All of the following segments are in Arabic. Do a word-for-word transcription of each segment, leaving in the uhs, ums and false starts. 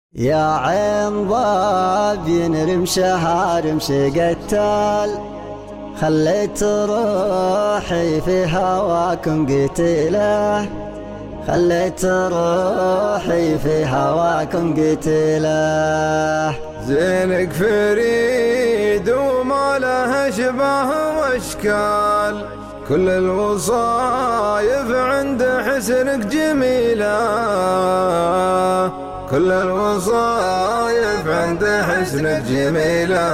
يا عين ضاب ينرمشها رمش قتال، خليت روحي في هواكم قتيله، خليت روحي في هواكم قتيله. زينك فريد وما له شبه واشكال، كل الوصايف عند حسنك جميله، كل الوصايف عند حسنك جميله.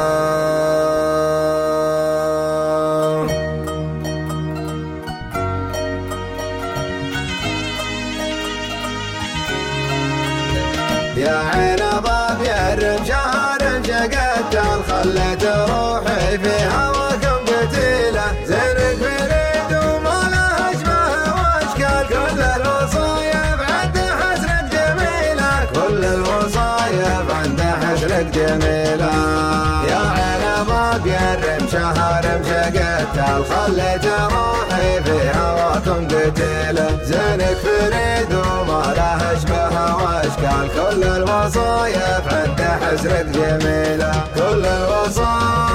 يا عين ضاب يا الرمشة رمشة قتال، خليت روحي في هواكم قتيله. زينك فريد وما له اشبه واشكال، كل الوصايف عند حسنك جميله، كل الوصايف عند حسنك جميله. يا عين ضاب يا الرمشة رمشة قتال، خليت روحي في هواكم قتيله. زينك فريد وما له اشبه واشكال، كل الوصايف عند حسنك جميله، كل الوصايف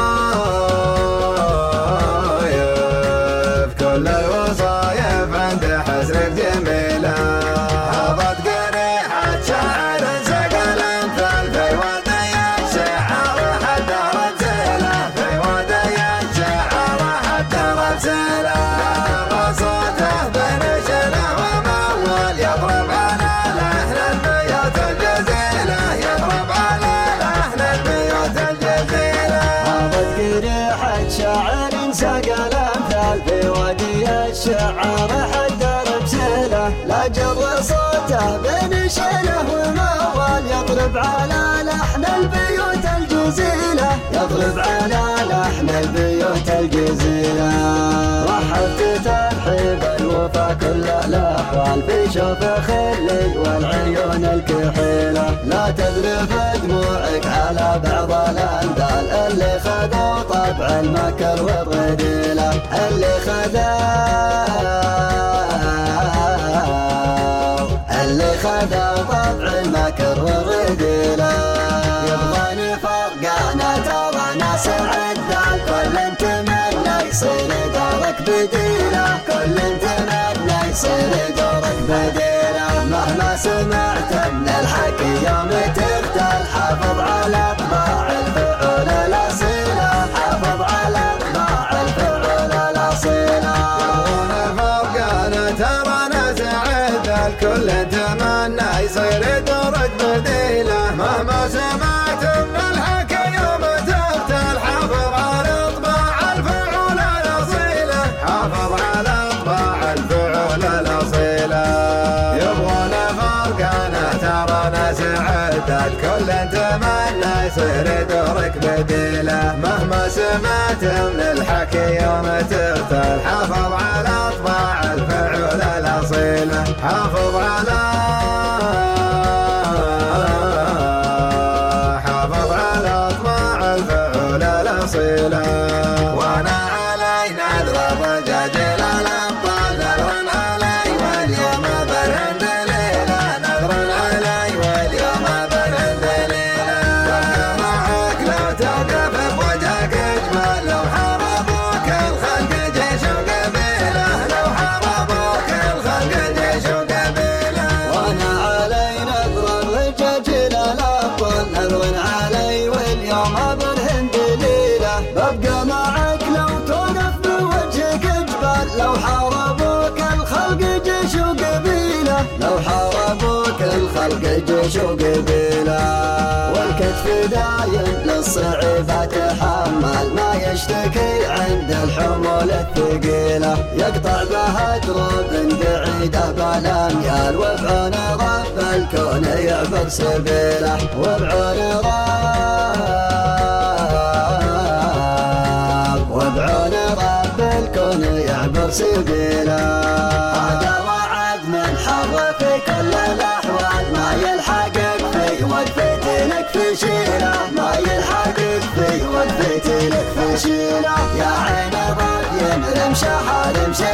كل الوصايف عند حسنك جميله. هضت قريحة شاعر سقى الامثال، في ودي الشعر حتى رسيله، في ودي الشعر حتى رسيله. صوته بنشله ومول يضرب على لحن البيوت الجزيله، يضرب على لحن البيوت الجزيله. هضت قريحة شاعر سقى الامثال، في ودي الشعر حتى رسيله. لا جر صوته بنشله ومول يضرب على لحن البيوت الجزيله، يضرب على لحن البيوت الجزيله. رحبت ترحيب الوفا كل الاحوال، في شوف خلي والعيون الكحيله. لا تذرف دموعك على بعض الاندال، اللي خذوا طبع المكر والرذيله، اللي خذوا اللي خذوا طبع المكر والرذيله. يبغاني فرقانه ترى ناس عدال، كل تمنى يصير دورك بديله، كل تمنى يصير دورك بديله. مهما سمعت من الحكي يوم تختل، حافظ على طباع الفعول الاصيله، حافظ على طباع الفعول الاصيله. يبغون فرقانه ترى ناس عدال، كل تمنى يصير دورك بديله. مهما سمعت من الحكي يوم تختل، حافظ على طباع الفعول الاصيله، حافظ على طباع الفعول الاصيله. يبغون فرقانه ترى ناس عدال، كل تمنى يصير دورك بديله. مهما سمعت من الحكي يوم تختل، حافظ على طباع الفعول الاصيله، حافظ على حافظ على طباع الفعول الاصيله. وانا علي نذر الرجاجيل الابطال، نذر علي واليوم برهن دليله، نذر علي واليوم برهن دليله. وانا معك لو توقف بوجهك اجمل، لو حاربوك الخلق جيش وقبيله، لو حاربوك الخلق جيش وقبيله. وانا علي نذر الرجاجيل الابطال، نذر علي واليوم برهن دليله. ببقى معك لو توقف بوجهك اجبال، لو حاربوك الخلق جيش وقبيله، لو حاربوك الخلق جيش وقبيله. والكتف دايم للصعيبات تحمل، ما يشتكي عند الحمول الثقيله. يقطع بها دروب بعيده بالاميال، وبعون رب الكون يعبر سبيله، وبعون رب وبعون رب الكون يعبر سبيله. هذا وعد من حظ في كل الاحوال، ما يلحقك في وقفتي لك في شيله، ما يلحقك في وقفتي لك في شيله. يا عين ضاب ينرمشها رمشه